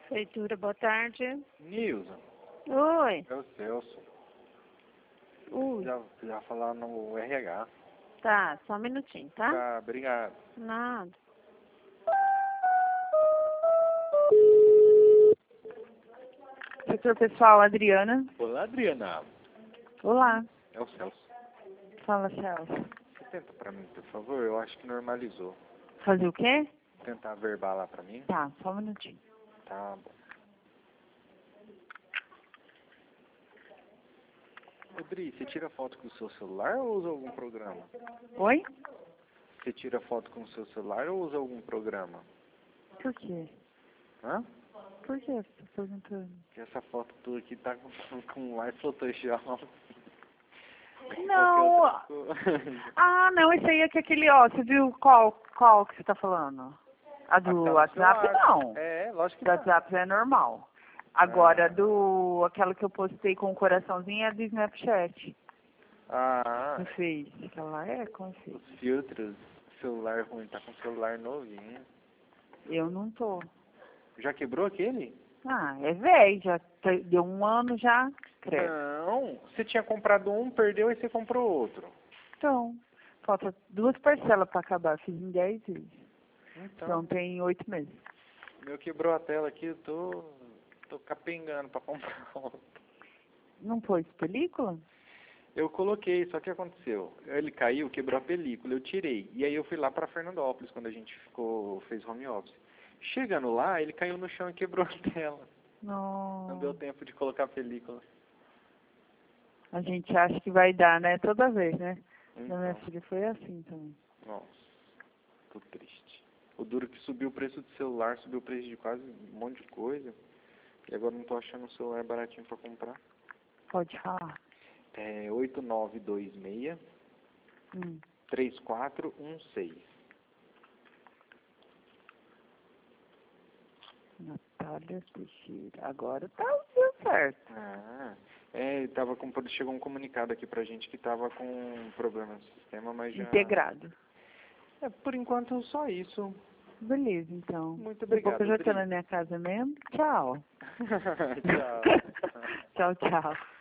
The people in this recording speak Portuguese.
Prefeitura, boa tarde. Nilza, Oi. é o Celso. Ui. Já falar no RH. Tá, só um minutinho, tá? Tá, obrigado. Nada. Setor pessoal, Adriana. Olá, Adriana. Olá. É o Celso. Fala, Celso. Você tenta pra mim, por favor? Eu acho que normalizou. Fazer o quê? Tentar verbar lá pra mim? Tá, só um minutinho. Tá bom. Rodri, você tira foto com o seu celular ou usa algum programa? Oi? Você tira foto com o seu celular ou usa algum programa? Por quê? Hã? Por que você tá perguntando? Porque essa foto tua aqui tá com mais Photoshop. Não. Ah, não, esse aí é que aquele, ó, você viu qual que você tá falando? A do WhatsApp, não. É, lógico que Do WhatsApp é normal. Agora, aquela que eu postei com o coraçãozinho é do Snapchat. Ah, Você fez. Aquela como fez? os filtros, celular ruim, tá com celular novinho. Eu não tô. Já quebrou aquele? Ah, é velho, já deu um ano já. Credo. Não, você tinha comprado um, perdeu e você comprou outro. Então, falta 2 parcelas para acabar. Fiz em 10 vezes. Então, Então tem 8 meses. meu quebrou a tela aqui, eu tô capengando pra comprar outro. Não pôs película? Eu coloquei, só que aconteceu. Ele caiu, quebrou a película, eu tirei. E aí eu fui lá pra Fernandópolis, quando a gente fez home office. Chegando lá, ele caiu no chão e quebrou a tela. Não deu Não. tempo de colocar a película. A gente acha que vai dar, né? Toda vez, né? Então, Na minha filha foi assim também. nossa, tô triste. O duro que subiu o preço do celular, subiu o preço de quase um monte de coisa. E agora não tô achando um celular baratinho pra comprar. Pode falar. É 8926 Hum. 3416. Natália Teixeira. Agora tá deu certo. Ah, chegou um comunicado aqui pra gente que tava com problema no sistema, mas já... Integrado. por enquanto só isso. Beleza, então. Muito Daqui a pouco obrigado, eu já tô Adri. na minha casa mesmo. Tchau. Tchau. Tchau, tchau.